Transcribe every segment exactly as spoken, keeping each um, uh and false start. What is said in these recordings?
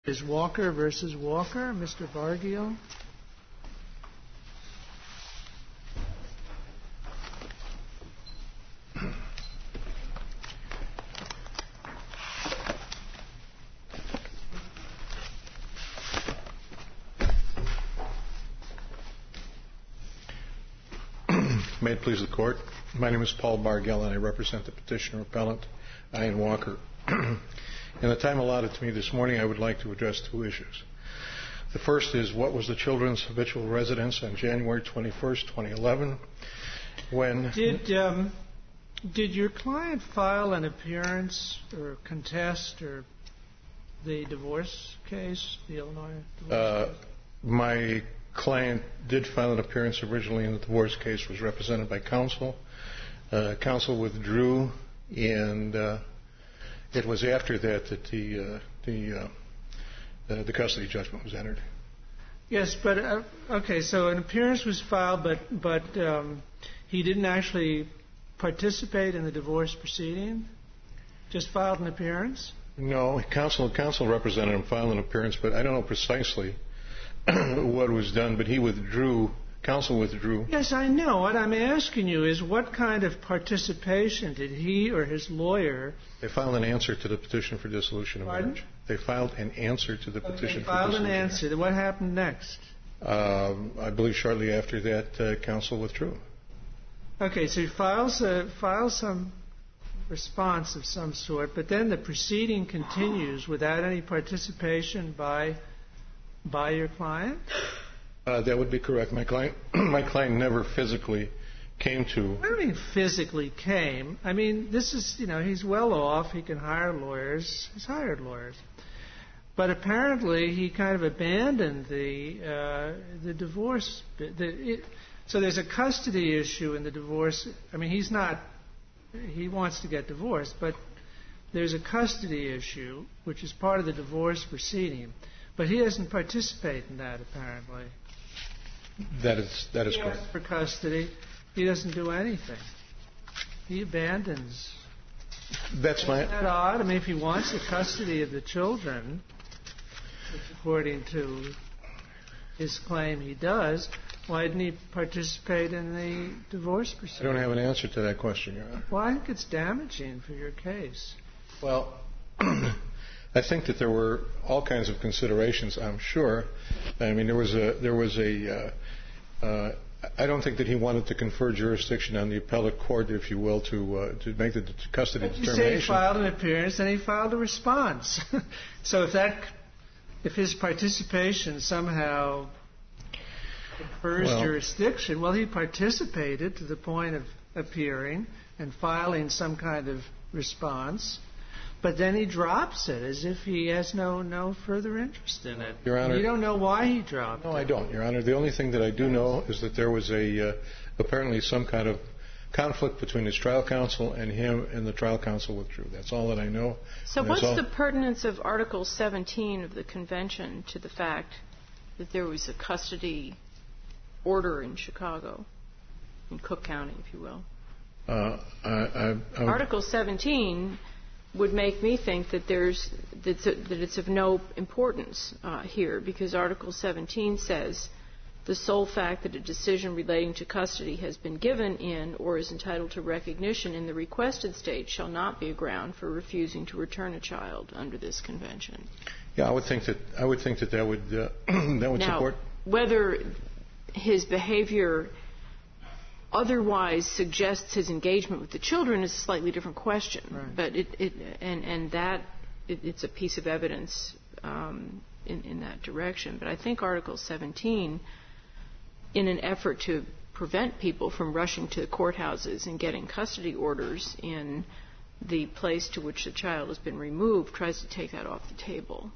Is Walker versus Walker, Mister Bargiel. May it please the Court. My name is Paul Bargiel, and I represent the petitioner appellant, Ian Walker. In the time allotted to me this morning, I would like to address two issues. The first is, what was the children's habitual residence on January twenty-first, twenty eleven, when... Did, um, did your client file an appearance or contest or the divorce case, the Illinois divorce uh, case? My client did file an appearance originally in the divorce case, was represented by counsel. Uh, counsel withdrew, and... Uh, It was after that that the uh, the uh, uh, the custody judgment was entered. Yes, but uh, okay. So an appearance was filed, but but um, he didn't actually participate in the divorce proceeding. Just filed an appearance. No, counsel counsel represented him, filed an appearance, but I don't know precisely what was done. But he withdrew. Counsel withdrew. Yes, I know. What I'm asking you is, what kind of participation did he or his lawyer... They filed an answer to the petition for dissolution of Pardon? marriage. They filed an answer to the petition okay, for filed dissolution. an answer. Then what happened next? Um, I believe shortly after that, uh, counsel withdrew. Okay, so he files a, files some response of some sort, but then the proceeding continues without any participation by by your client? Uh, that would be correct. My client, my client never physically came to. I don't mean physically came. I mean, this is, you know, he's well off. He can hire lawyers. He's hired lawyers. But apparently he kind of abandoned the uh, the divorce. The, it, so there's a custody issue in the divorce. I mean, he's not, he wants to get divorced, but there's a custody issue, which is part of the divorce proceeding. But he doesn't participate in that, apparently. That is that is he correct. For custody, he doesn't do anything. He abandons. That's my. Isn't that odd? I mean, if he wants the custody of the children, which according to his claim he does, why didn't he participate in the divorce proceeding? I don't have an answer to that question, Your Honor. Well, I think it's damaging for your case. Well, I think that there were all kinds of considerations, I'm sure. I mean, there was a, there was a, uh, uh, I don't think that he wanted to confer jurisdiction on the appellate court, if you will, to uh, to make the custody but you determination. say he filed an appearance, and he filed a response. So if that, if his participation somehow confers well, jurisdiction, well, he participated to the point of appearing and filing some kind of response. But then he drops it as if he has no, no further interest in it. Your Honor, you don't know why he dropped no, it. No, I don't, Your Honor. The only thing that I do know is that there was a uh, apparently some kind of conflict between his trial counsel and him, and the trial counsel withdrew. That's all that I know. So what's the pertinence of Article seventeen of the Convention to the fact that there was a custody order in Chicago, in Cook County, if you will? Uh, I, I, I Article seventeen would make me think that there's that it's of no importance uh, here, because Article seventeen says the sole fact that a decision relating to custody has been given in or is entitled to recognition in the requested state shall not be a ground for refusing to return a child under this convention. Yeah, I would think that I would think that that would uh, that would now, support. Whether his behavior otherwise suggests his engagement with the children is a slightly different question. Right. But it, it and and that it, it's a piece of evidence um, in in that direction. But I think Article seventeen, in an effort to prevent people from rushing to courthouses and getting custody orders in the place to which the child has been removed, tries to take that off the table.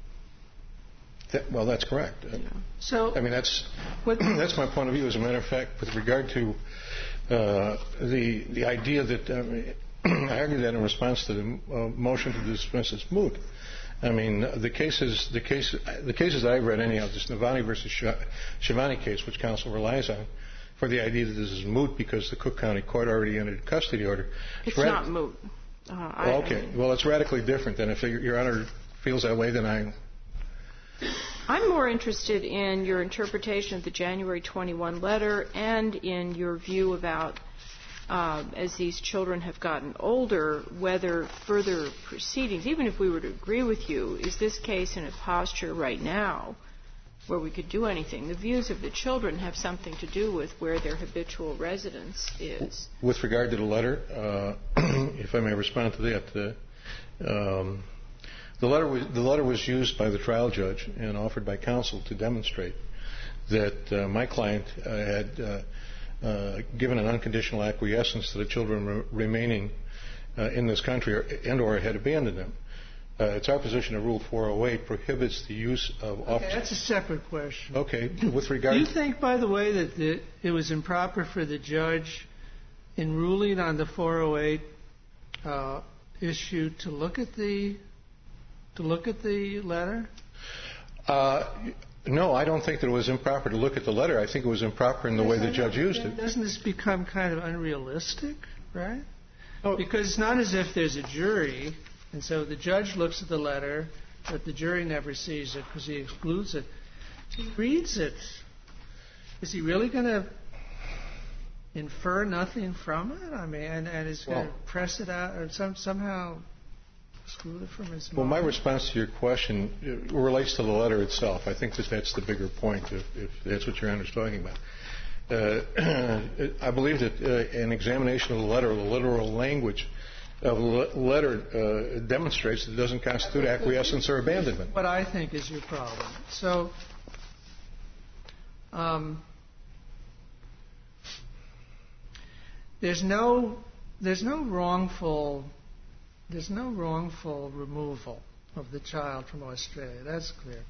That, well, that's correct. Yeah. So, I mean, that's that's my point of view. As a matter of fact, with regard to uh, the the idea that um, I argue that in response to the uh, motion to dismiss as moot. I mean, the cases the case the cases I've read anyhow, this Navani versus Shivani case, which counsel relies on, for the idea that this is moot because the Cook County Court already entered a custody order. It's rad- not moot. Uh, well, okay. I, well, it's radically different than if Your Honor feels that way. Then I I'm more interested in your interpretation of the January twenty-first letter and in your view about, uh, as these children have gotten older, whether further proceedings, even if we were to agree with you, is this case in a posture right now where we could do anything? The views of the children have something to do with where their habitual residence is. With regard to the letter, uh, if I may respond to that, uh, um, the letter was the letter was used by the trial judge and offered by counsel to demonstrate that uh, my client uh, had uh, uh, given an unconditional acquiescence to the children re- remaining uh, in this country, or, and or had abandoned them. Uh, it's our position that Rule four oh eight prohibits the use of okay, officers. That's a separate question. Okay. With regard, do you think, by the way, that the, it was improper for the judge, in ruling on the four oh eight uh, issue, to look at the to look at the letter? Uh, no, I don't think that it was improper to look at the letter. I think it was improper in the way the judge used it. Doesn't this become kind of unrealistic, right? Oh. Because it's not as if there's a jury. And so the judge looks at the letter, but the jury never sees it because he excludes it. He reads it. Is he really going to infer nothing from it? I mean, and, and is going to well, press it out or some, somehow exclude it from his mind? Well, my response to your question relates to the letter itself. I think that that's the bigger point, if, if that's what your Honor is talking about. Uh, I believe that uh, an examination of the letter, the literal language of the letter uh, demonstrates that it doesn't constitute acquiescence or abandonment. What I think is your problem. So, um, there's no there's no wrongful there's no wrongful removal of the child from Australia. That's clear.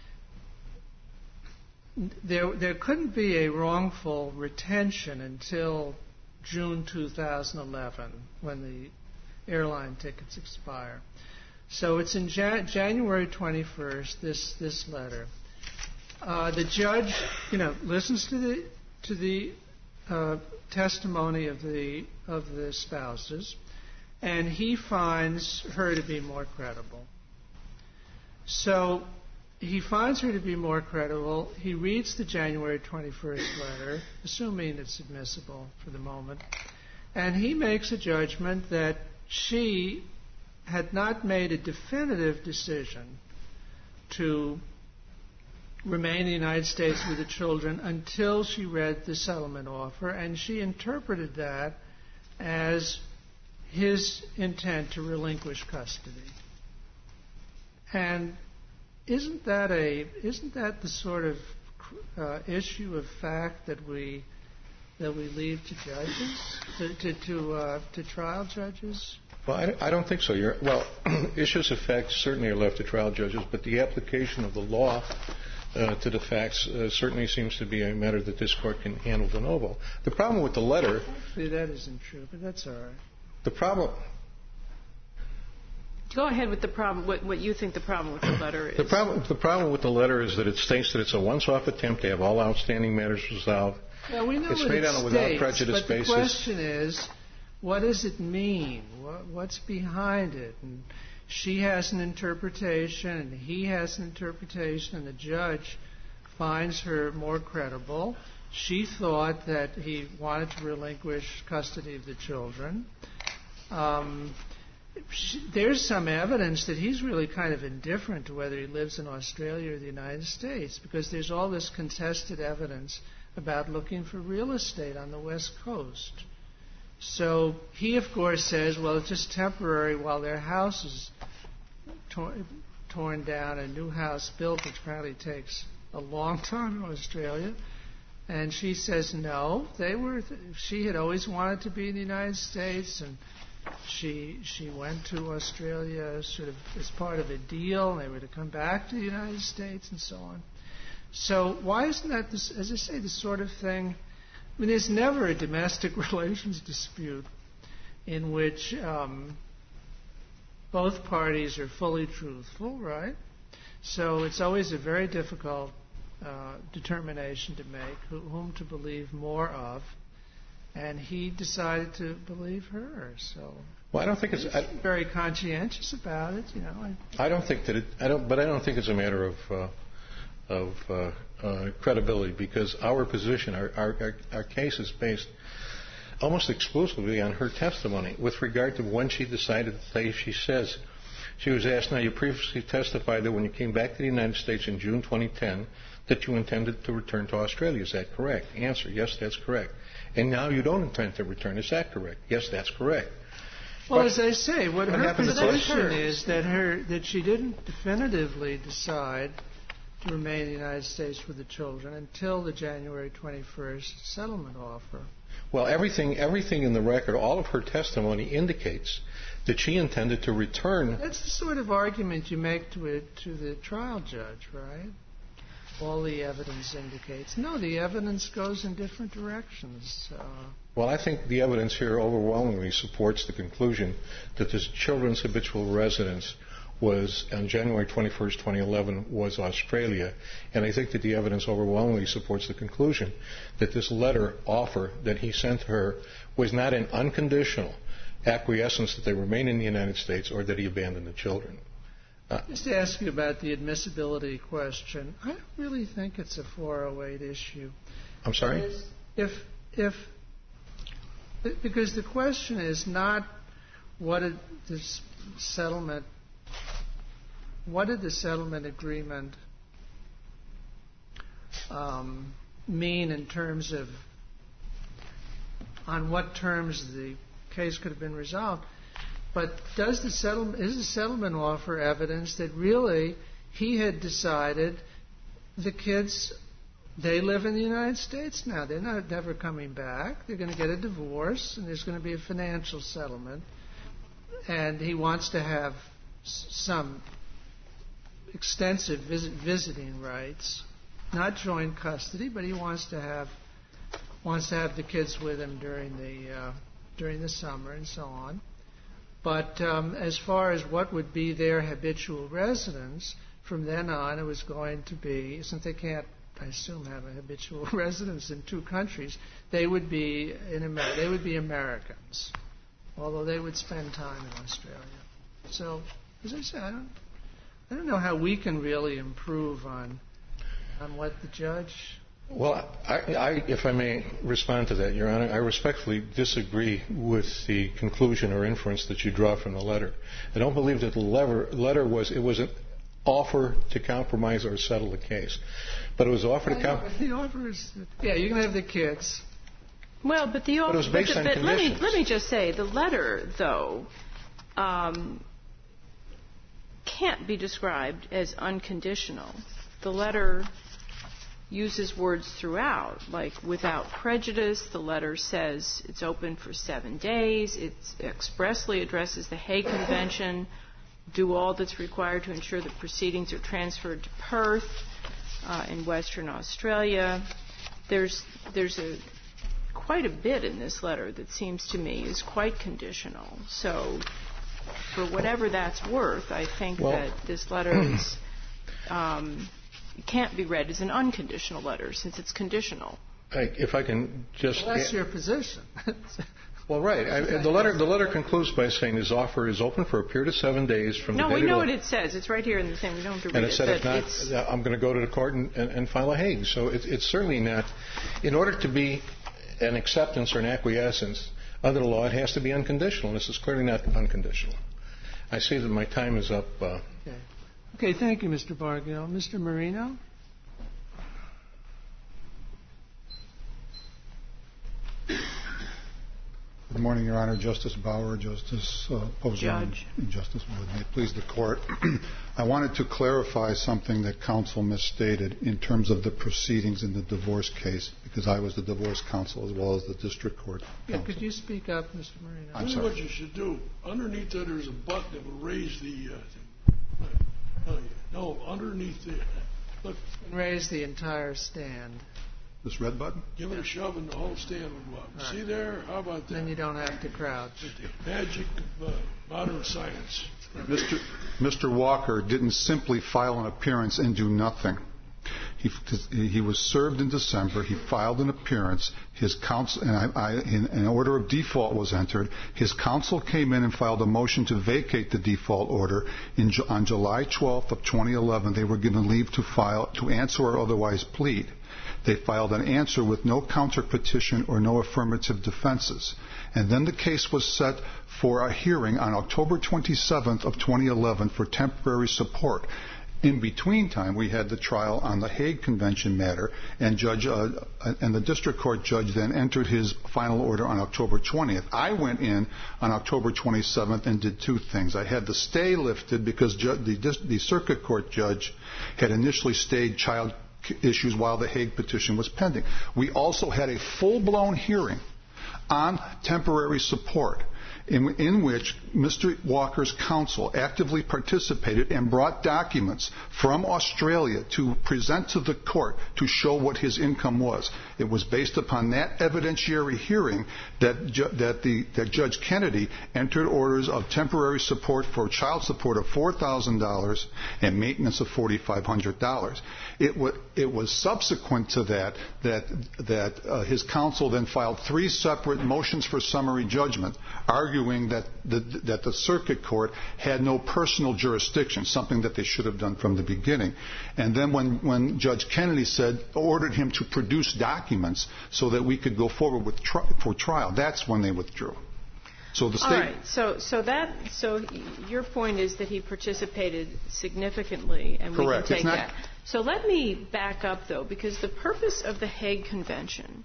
There there couldn't be a wrongful retention until June two thousand eleven, when the airline tickets expire. So it's in Jan- January twenty-first, this this letter. Uh, the judge, you know, listens to the to the uh, testimony of the of the spouses, and he finds her to be more credible. So he finds her to be more credible. He reads the January twenty-first letter, assuming it's admissible for the moment, and he makes a judgment that she had not made a definitive decision to remain in the United States with the children until she read the settlement offer, and she interpreted that as his intent to relinquish custody. And isn't that a isn't that the sort of uh, issue of fact that we that we leave to judges, to to to, uh, to trial judges? Well, I, I don't think so. You're, well, issues of fact certainly are left to trial judges, but the application of the law uh, to the facts uh, certainly seems to be a matter that this court can handle de novo. The problem with the letter... Actually, that isn't true, but that's all right. The problem... Go ahead with the problem, what, what you think the problem with the letter is. The problem, the problem with the letter is that it states that it's a once-off attempt to have all outstanding matters resolved. Yeah, we know it's what made it on a without states, prejudice but basis. The question is, what does it mean? What, what's behind it? And she has an interpretation, and he has an interpretation, and the judge finds her more credible. She thought that he wanted to relinquish custody of the children. Um, she, there's some evidence that he's really kind of indifferent to whether he lives in Australia or the United States, because there's all this contested evidence about looking for real estate on the West Coast. So he, of course, says, well, it's just temporary while their house is tor- torn down, a new house built, which apparently takes a long time in Australia. And she says no. They were. Th- she had always wanted to be in the United States, and she she went to Australia sort of as part of a deal, and they were to come back to the United States and so on. So why isn't that, this, as I say, the sort of thing? I mean, there's never a domestic relations dispute in which um, both parties are fully truthful, right? So it's always a very difficult uh, determination to make, who, whom to believe more of. And he decided to believe her. So well, I don't think it's I, very conscientious about it, you know. I don't think that it. I don't, but I don't think it's a matter of. Uh, of uh, uh, credibility, because our position, our, our, our case is based almost exclusively on her testimony with regard to when she decided to say. She says, she was asked, now you previously testified that when you came back to the United States in June twenty ten that you intended to return to Australia. Is that correct? Answer, yes, that's correct. And now you don't intend to return. Is that correct? Yes, that's correct. Well, but as I say, what, what her position her? is that her that she didn't definitively decide to remain in the United States with the children until the January twenty-first settlement offer. Well, everything everything in the record, all of her testimony indicates that she intended to return. That's the sort of argument you make to it to the trial judge, right? All the evidence indicates. No, the evidence goes in different directions. Uh, well, I think the evidence here overwhelmingly supports the conclusion that this children's habitual residence was, on January twenty-first, twenty eleven, was Australia. And I think that the evidence overwhelmingly supports the conclusion that this letter offer that he sent her was not an unconditional acquiescence that they remain in the United States or that he abandoned the children. Uh, Just to ask you about the admissibility question, I don't really think it's a four oh eight issue. I'm sorry? If, if, because the question is not what did this settlement, what did the settlement agreement um, mean in terms of on what terms the case could have been resolved. But does the settlement, is the settlement offer evidence that really he had decided the kids, they live in the United States now. They're not never coming back. They're going to get a divorce, and there's going to be a financial settlement. And he wants to have s- some extensive visit, visiting rights, not joint custody, but he wants to have wants to have the kids with him during the uh, during the summer and so on. But um, as far as what would be their habitual residence, from then on it was going to be, since they can't, I assume, have a habitual residence in two countries, they would be in Amer- they would be Americans, although they would spend time in Australia. So, as I said, I don't, I don't know how we can really improve on on what the judge. Well, I, I, if I may respond to that, Your Honor, I respectfully disagree with the conclusion or inference that you draw from the letter. I don't believe that the letter, letter was, it was an offer to compromise or settle the case. But it was an offer to compromise. The offer is, yeah, you can have the kids. Well, but the offer, but it was based but, on but conditions. let me, let me just say, the letter, though, um, can't be described as unconditional. The letter uses words throughout, like without prejudice. The letter says it's open for seven days. It expressly addresses the Hague Convention, do all that's required to ensure that proceedings are transferred to Perth uh, in Western Australia. There's there's a quite a bit in this letter that seems to me is quite conditional. So for whatever that's worth, I think well, that this letter is um, can't be read as an unconditional letter since it's conditional. I, if I can just... Well, that's your position. Well, right. I, the letter the letter concludes by saying his offer is open for a period of seven days from no, the date we know of what it says. It's right here in the thing. We don't have to read and it. it said, if not, it's, I'm going to go to the court and, and, and file a Hague. So it, it's certainly not... In order to be an acceptance or an acquiescence under the law, it has to be unconditional. This is clearly not unconditional. I see that my time is up. Uh, okay. Okay, thank you, Mister Bargill. Mister Marino? Good morning, Your Honor. Justice Bauer, Justice uh, Posen, Judge. and Justice Wood. May it please the Court. I wanted to clarify something that counsel misstated in terms of the proceedings in the divorce case, because I was the divorce counsel as well as the district court Yeah, counsel. could you speak up, Mister Marino? I'm This sorry. is what you should do. Underneath that, there's a button that will raise the uh, thing. Oh, yeah. No, underneath there. Look, Raise the entire stand. This red button? give it a shove and the whole stand will go up. All right. See there? How about that? Then you don't have to crouch. The magic of uh, modern science. Mister Mister Walker didn't simply file an appearance and do nothing. He, he was served in December. He filed an appearance. His counsel, and I, I, in, an order of default was entered. His counsel came in and filed a motion to vacate the default order. In, on July twelfth of twenty eleven, they were given leave to file, to answer or otherwise plead. They filed an answer with no counter petition or no affirmative defenses. And then the case was set for a hearing on October twenty-seventh of twenty eleven for temporary support. In between time, we had the trial on the Hague Convention matter, and judge uh, and the district court judge then entered his final order on October twentieth. I went in on October twenty-seventh and did two things. I had the stay lifted because ju- the, the circuit court judge had initially stayed child issues while the Hague petition was pending. We also had a full-blown hearing on temporary support, in, in which Mister Walker's counsel actively participated and brought documents from Australia to present to the court to show what his income was. It was based upon that evidentiary hearing that, ju- that, the, that Judge Kennedy entered orders of temporary support for child support of four thousand dollars and maintenance of four thousand five hundred dollars. It, w- it was subsequent to that that, that uh, his counsel then filed three separate motions for summary judgment, arguing that the, that the circuit court had no personal jurisdiction, something that they should have done from the beginning. And then when, when Judge Kennedy said, ordered him to produce documents so that we could go forward with tri- for trial, that's when they withdrew. So the state. All right. So, so that, so your point is that he participated significantly, and we Correct. can take It's not, that. So let me back up, though, because the purpose of the Hague Convention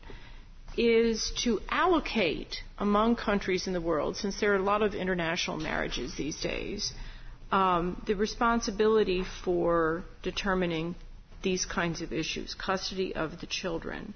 is to allocate among countries in the world, since there are a lot of international marriages these days, um, the responsibility for determining these kinds of issues, custody of the children.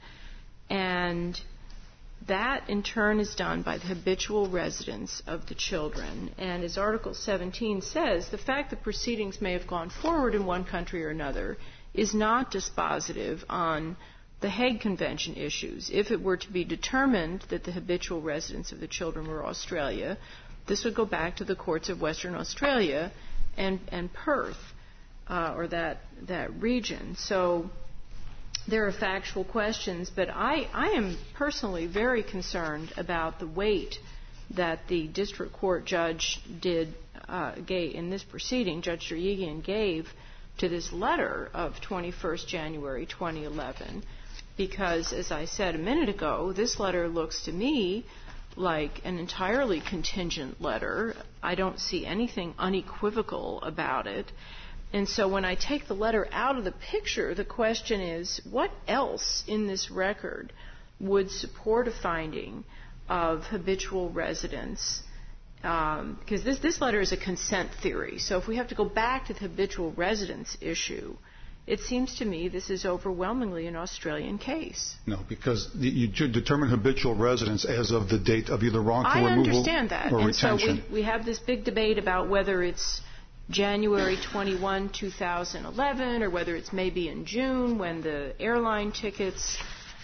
And that, in turn, is done by the habitual residence of the children. And as Article seventeen says, the fact that proceedings may have gone forward in one country or another is not dispositive on the Hague Convention issues. If it were to be determined that the habitual residence of the children were Australia, this would go back to the courts of Western Australia and, and Perth, uh, or that, that region. So there are factual questions, but I, I am personally very concerned about the weight that the district court judge did uh, gave in this proceeding, Judge Jeryegian gave to this letter of twenty-first January twenty eleven, because, as I said a minute ago, this letter looks to me like an entirely contingent letter. I don't see anything unequivocal about it. And so when I take the letter out of the picture, the question is, what else in this record would support a finding of habitual residence? Um, because this, this letter is a consent theory. So if we have to go back to the habitual residence issue, it seems to me this is overwhelmingly an Australian case. No, because you determine habitual residence as of the date of either wrongful I removal understand that. or and retention. So we, we have this big debate about whether it's January twenty-first, two thousand eleven, or whether it's maybe in June when the airline tickets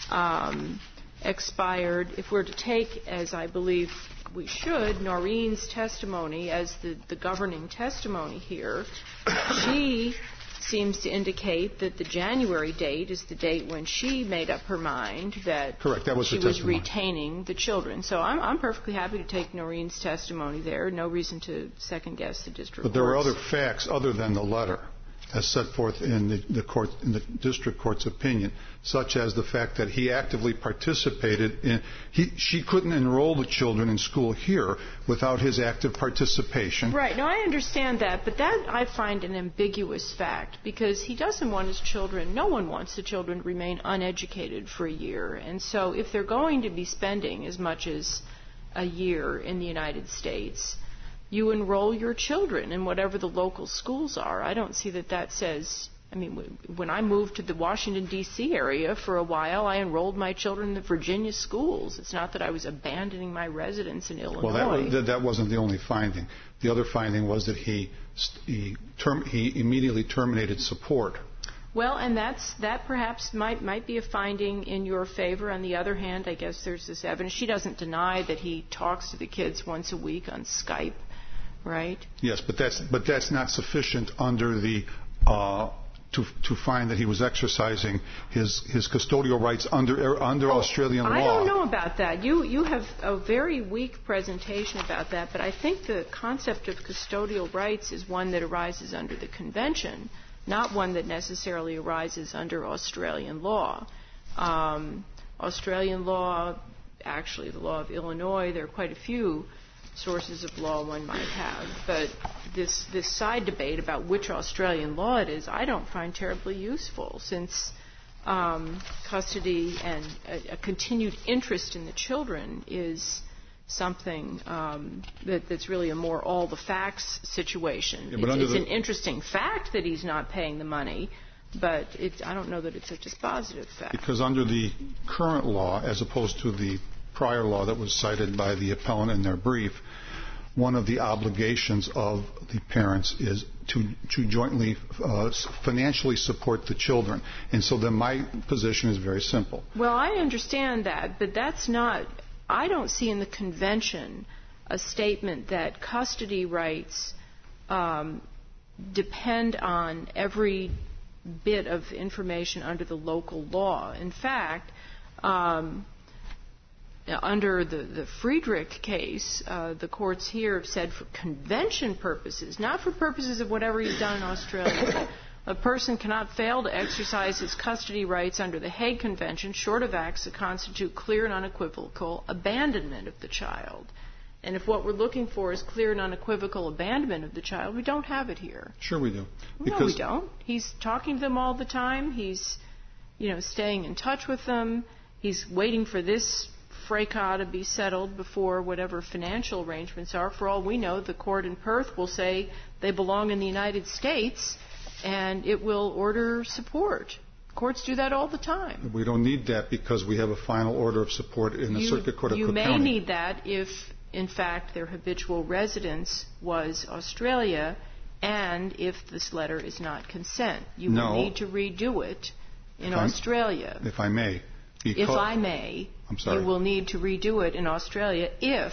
um, expired. If we're to take, as I believe we should, Noreen's testimony as the, the governing testimony here, she seems to indicate that the January date is the date when she made up her mind that Correct. That was she the was testimony. retaining the children. So I'm, I'm perfectly happy to take Noreen's testimony there. No reason to second-guess the district But there were court's. other facts other than the letter, as set forth in the, the court, in the district court's opinion, such as the fact that he actively participated in. He, she couldn't enroll the children in school here without his active participation. Right. No, I understand that, but that I find an ambiguous fact because he doesn't want his children. No one wants the children to remain uneducated for a year, and so if they're going to be spending as much as a year in the United States, you enroll your children in whatever the local schools are. I don't see that that says, I mean, when I moved to the Washington, D C area for a while, I enrolled my children in the Virginia schools. It's not that I was abandoning my residence in Illinois. Well, that, was, that wasn't the only finding. The other finding was that he, he, term, he immediately terminated support. Well, and that's that perhaps might might be a finding in your favor. On the other hand, I guess there's this evidence. She doesn't deny that he talks to the kids once a week on Skype. Right. Yes, but that's but that's not sufficient under the uh, to to find that he was exercising his his custodial rights under under oh, Australian law. I don't know about that. You you have a very weak presentation about that, but I think the concept of custodial rights is one that arises under the Convention, not one that necessarily arises under Australian law. Um, Australian law, actually the law of Illinois, there are quite a few sources of law one might have. But this this side debate about which Australian law it is, I don't find terribly useful, since um, custody and a, a continued interest in the children is something um, that, that's really a more all the facts situation. Yeah, it's it's the, an interesting fact that he's not paying the money, but it's, I don't know that it's a dispositive fact. Because under the current law, as opposed to the prior law that was cited by the appellant in their brief, one of the obligations of the parents is to, to jointly uh, financially support the children. And so then my position is very simple. Well, I understand that, but that's not, I don't see in the Convention a statement that custody rights um, depend on every bit of information under the local law. In fact, um, under the, the Friedrich case, uh, the courts here have said for convention purposes, not for purposes of whatever he's done in Australia, a person cannot fail to exercise his custody rights under the Hague Convention short of acts that constitute clear and unequivocal abandonment of the child. And if what we're looking for is clear and unequivocal abandonment of the child, we don't have it here. Sure we do. No, we don't. He's talking to them all the time. He's, you know, staying in touch with them. He's waiting for this fracas to be settled before whatever financial arrangements are. For all we know, the court in Perth will say they belong in the United States, and it will order support. Courts do that all the time. We don't need that because we have a final order of support in the you, Circuit Court of you Cook may County. need that if, in fact, their habitual residence was Australia, and if this letter is not consent. You no. will need to redo it in if Australia. If I may. If I may, I'm sorry. you will need to redo it in Australia if,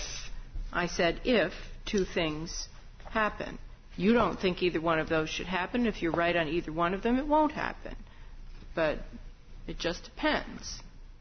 I said if, two things happen. You don't think either one of those should happen. If you're right on either one of them, it won't happen. But it just depends.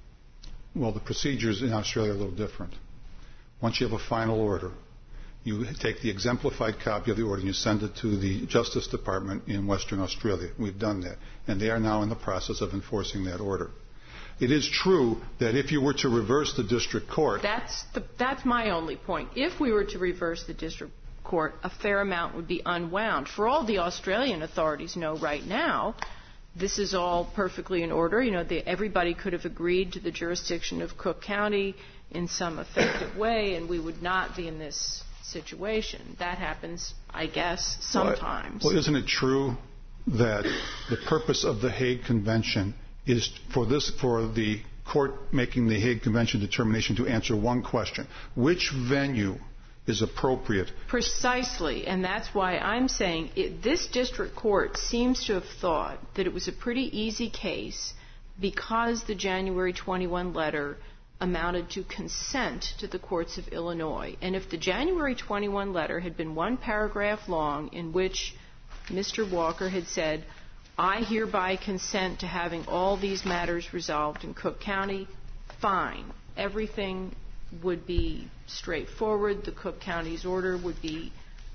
Well, the procedures in Australia are a little different. Once you have a final order, you take the exemplified copy of the order and you send it to the Justice Department in Western Australia. We've done that. And they are now in the process of enforcing that order. It is true that if you were to reverse the district court... That's, the, that's my only point. If we were to reverse the district court, a fair amount would be unwound. For all the Australian authorities know right now, this is all perfectly in order. You know, the, everybody could have agreed to the jurisdiction of Cook County in some effective way, and we would not be in this situation. That happens, I guess, sometimes. Well, well isn't it true that the purpose of the Hague Convention is for this, for the court making the Hague Convention determination to answer one question: which venue is appropriate? Precisely, and that's why I'm saying it, this district court seems to have thought that it was a pretty easy case because the January twenty-first letter amounted to consent to the courts of Illinois. And if the January twenty-first letter had been one paragraph long in which Mister Walker had said, I hereby consent to having all these matters resolved in Cook County, fine. Everything would be straightforward. The Cook County's order would be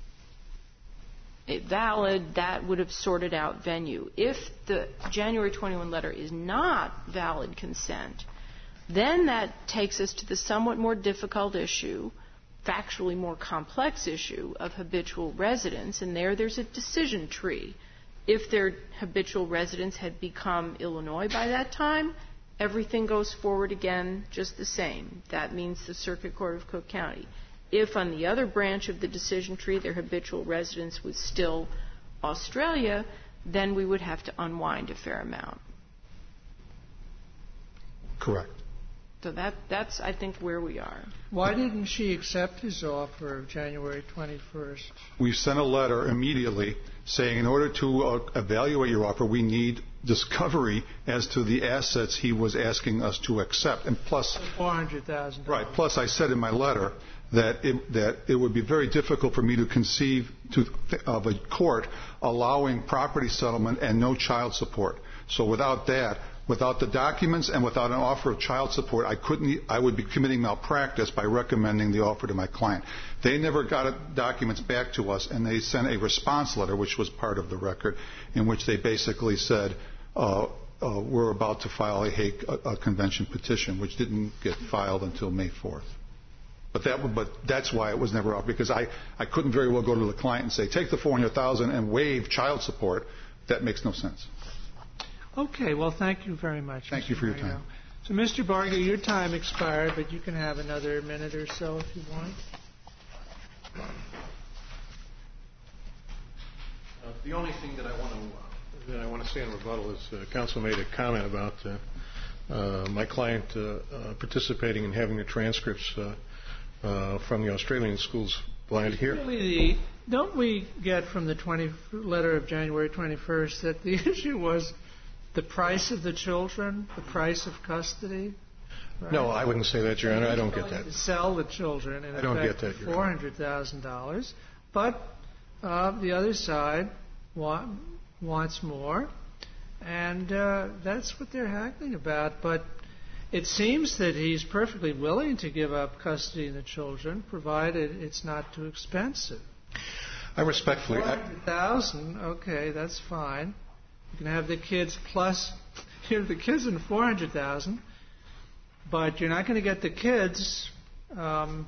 valid. That would have sorted out venue. If the January twenty-first letter is not valid consent, then that takes us to the somewhat more difficult issue, factually more complex issue of habitual residence, and there there's a decision tree. If their habitual residence had become Illinois by that time, everything goes forward again just the same. That means the Circuit Court of Cook County. If on the other branch of the decision tree their habitual residence was still Australia, then we would have to unwind a fair amount. Correct. So that, that's, I think, where we are. Why didn't she accept his offer of January twenty-first? We sent a letter immediately saying in order to uh, evaluate your offer, we need discovery as to the assets he was asking us to accept. And plus... four hundred thousand dollars. Right. Plus, I said in my letter that it, that it would be very difficult for me to conceive to, of a court allowing property settlement and no child support. So without that, without the documents and without an offer of child support, I couldn't. I would be committing malpractice by recommending the offer to my client. They never got documents back to us, and they sent a response letter, which was part of the record, in which they basically said, uh, uh, we're about to file a Hague a, a Convention petition, which didn't get filed until May fourth. But that, but that's why it was never up, because I, I couldn't very well go to the client and say, take the four hundred thousand dollars and waive child support. That makes no sense. Okay, well, thank you very much. Thank Mister you for your Bargo. time. So, Mister Bargo, your time expired, but you can have another minute or so if you want. Uh, the only thing that I want to uh, that I want to say in rebuttal is uh, counsel made a comment about uh, uh, my client uh, uh, participating in having the transcripts uh, uh, from the Australian schools blind here. Really, the, don't we get from the twenty, letter of January twenty-first that the issue was the price of the children, the price of custody? Right? No, I wouldn't say that, Your Honor. I don't get that. To sell the children, in I don't effect, get that, Your four hundred thousand dollars. But uh, the other side wa- wants more, and uh, that's what they're haggling about. But it seems that he's perfectly willing to give up custody of the children, provided it's not too expensive. I respectfully... four hundred thousand dollars, okay, that's fine. You can have the kids plus, you have the kids in four hundred thousand dollars, but you're not going to get the kids, um,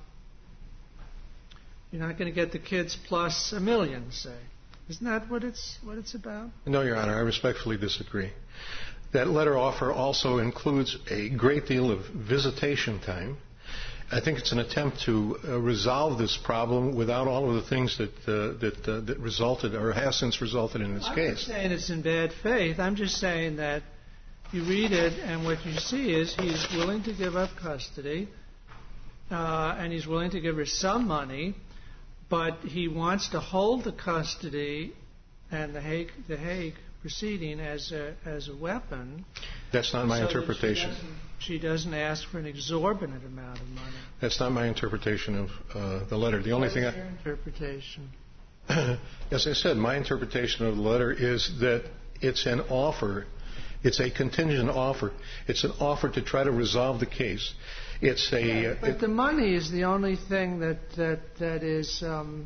you're not going to get the kids plus a million, say. Isn't that what it's what it's about? No, Your Honor, I respectfully disagree. That letter offer also includes a great deal of visitation time. I think it's an attempt to uh, resolve this problem without all of the things that uh, that, uh, that resulted or has since resulted in this I'm case. I'm not saying it's in bad faith. I'm just saying that you read it, and what you see is he's willing to give up custody, uh, and he's willing to give her some money, but he wants to hold the custody and the Hague, the Hague proceeding as a as a weapon. That's not my so interpretation. That she, doesn't, she doesn't ask for an exorbitant amount of money. That's not my interpretation of uh, the letter. The only what thing is I... your interpretation? As I said, my interpretation of the letter is that it's an offer. It's a contingent offer. It's an offer to try to resolve the case. It's a. Yeah, but it, the money is the only thing that that that is. Um,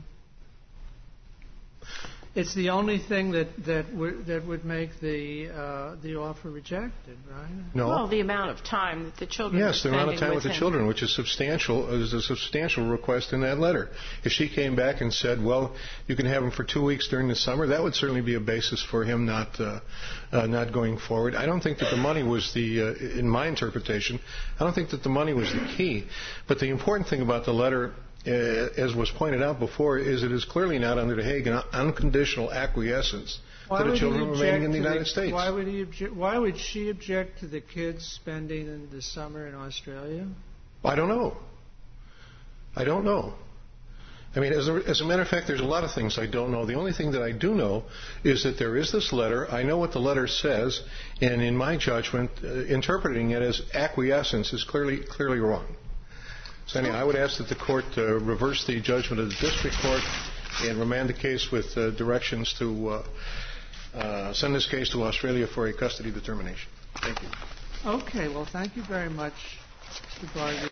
it's the only thing that that would that would make the uh, the offer rejected, right? No. Well, the amount of time that the children. Yes, the amount of time with, with the children, which is substantial, is a substantial request in that letter. If she came back and said, "Well, you can have him for two weeks during the summer," that would certainly be a basis for him not uh, uh, not going forward. I don't think that the money was the, uh, in my interpretation, I don't think that the money was the key. But the important thing about the letter, Uh, as was pointed out before, is it is clearly not under the Hague an unconditional acquiescence Why to the would children he remaining in object the to United States. Why would he object, Why would she object to the kids spending in the summer in Australia? I don't know. I don't know. I mean, as a, as a matter of fact, there's a lot of things I don't know. The only thing that I do know is that there is this letter. I know what the letter says, and in my judgment, uh, interpreting it as acquiescence is clearly clearly wrong. So anyway, I would ask that the court uh, reverse the judgment of the district court and remand the case with uh, directions to uh, uh, send this case to Australia for a custody determination. Thank you. Okay, well, thank you very much, Mister Barger.